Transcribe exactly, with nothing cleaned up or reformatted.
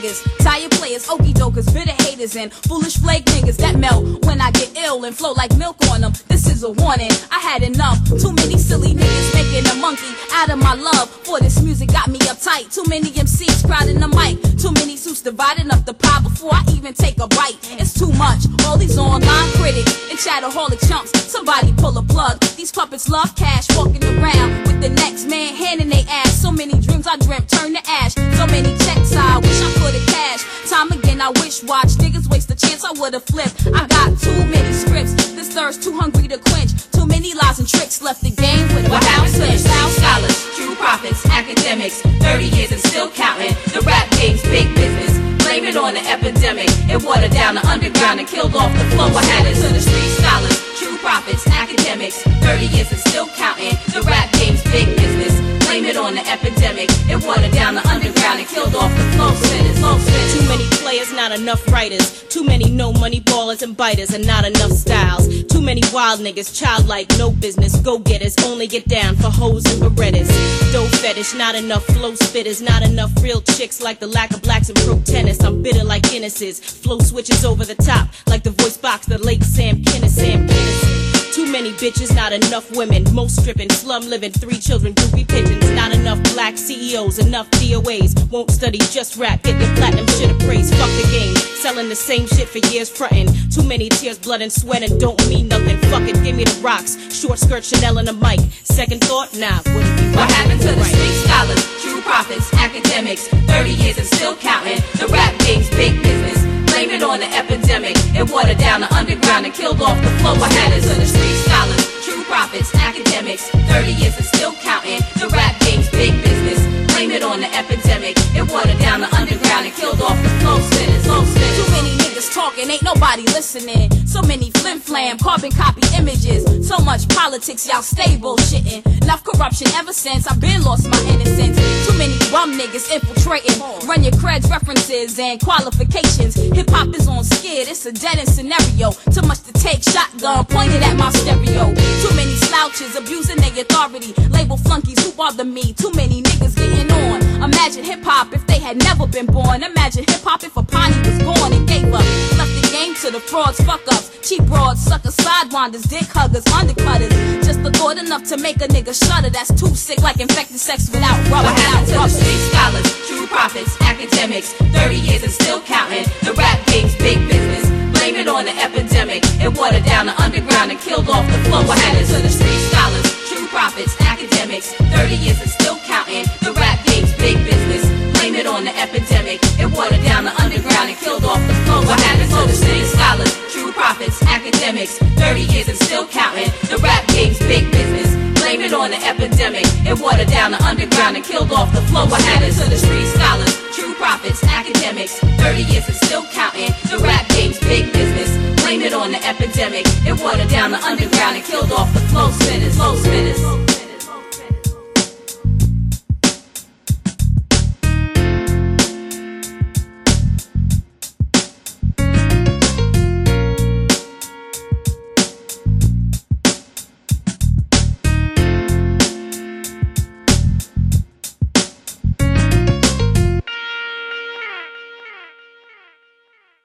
haters, tired players, okey dokers, bitter haters, and foolish flake niggas that melt when I get ill and flow like milk on them. This is a warning, I had enough. Too many silly niggas making a monkey out of my love for this music got me uptight. Too many M Cs crowding the mic, too many suits dividing up the pie before I even take a bite. It's too much, all these online critics and chatterholic chumps. Somebody pull a plug. These puppets love cash, walking around with the next man hand in their ass. So many dreams I dreamt turn to ash. So many checks I wish I could've cashed. Time again I wish watch niggas waste a chance I would've flipped. I got too many scripts, this thirst too hungry to quench. Too many lies and tricks left the game with a What happened to the clip. sound scholars, true prophets, academics, thirty years and still counting. The rap game's big business. Blame it on the epidemic. It watered down the underground and killed off the flow. What happened to the street scholars, true prophets, academics, thirty years and still counting. The rap game's big business. Blame it on the epidemic. It watered down the underground and killed off the flow spinners. Flow spinners. Too many players, not enough writers. Too many no money ballers and biters, and not enough styles. Too many wild niggas, childlike, no business. Go getters, only get down for hoes and berettas. Dough fetish, not enough flow spitters. Not enough real chicks, like the lack of blacks in pro tennis. I'm bitter like Guinnesses. Flow switches over the top, like the voice box, the late Sam Kinnis. Sam Kinnis. Too many bitches, not enough women. Most stripping, slum living, three children, groupie pigeons. Not enough black C E Os, enough D O As. Won't study, just rap, get your platinum shit appraised. Fuck the game, selling the same shit for years, frontin'. Too many tears, blood and sweat, and don't mean nothing. Fuck it, give me the rocks. Short skirt, Chanel and a mic. Second thought, nah, wouldn't be What right. happened to the Right. street scholars, true prophets, academics, thirty years and still counting. The rap game's big business. Blame it on the epidemic. It watered down the underground and killed off the flow. What happened to the street scholars, true prophets, academics, thirty years and still counting. The rap game's big business. Blame it on the epidemic. It watered down the underground and killed off the flow spinners. Flow spinners. Too many niggas talking, ain't nobody listening. So many flim flam, carbon copy images. So much politics, y'all stay bullshitting. Enough corruption ever since I've been lost my innocence. Too many bum niggas infiltrating. Run your creds, references, and qualifications. Hip hop is on skid, it's a dead end scenario. Too much to take, shotgun pointed at my stereo. Too many slouches abusing their authority. Label flunkies who bother me. Too many niggas getting on. Imagine hip hop if they had never been born. Imagine hip hop if a Pawnee was born and gave up. Left the game to the frauds, fuck ups, cheap broads, suckers, sidewinders, dick huggers, undercutters. Just the thought enough to make a nigga shudder. That's too sick, like infected sex without rubber. What happened to the Without rubber. street scholars, true prophets, academics, thirty years and still counting. The rap game's big business. Blame it on the epidemic. It watered down the underground and killed off the flow. What happened to the street scholars, true prophets, academics, thirty years and still counting. The rap game's big business. Blame it on the epidemic. It watered down the underground and killed off the flow. What happened to the street scholars, true prophets, academics, thirty years and still counting. The rap game's big business. Blame it on the epidemic. It watered down the underground and killed off the flow. What happened to the street scholars, true prophets, academics, thirty years and still counting. The rap game's big business. Blame it on the epidemic. It watered down the underground and killed off the flow spinners. Flow spinners.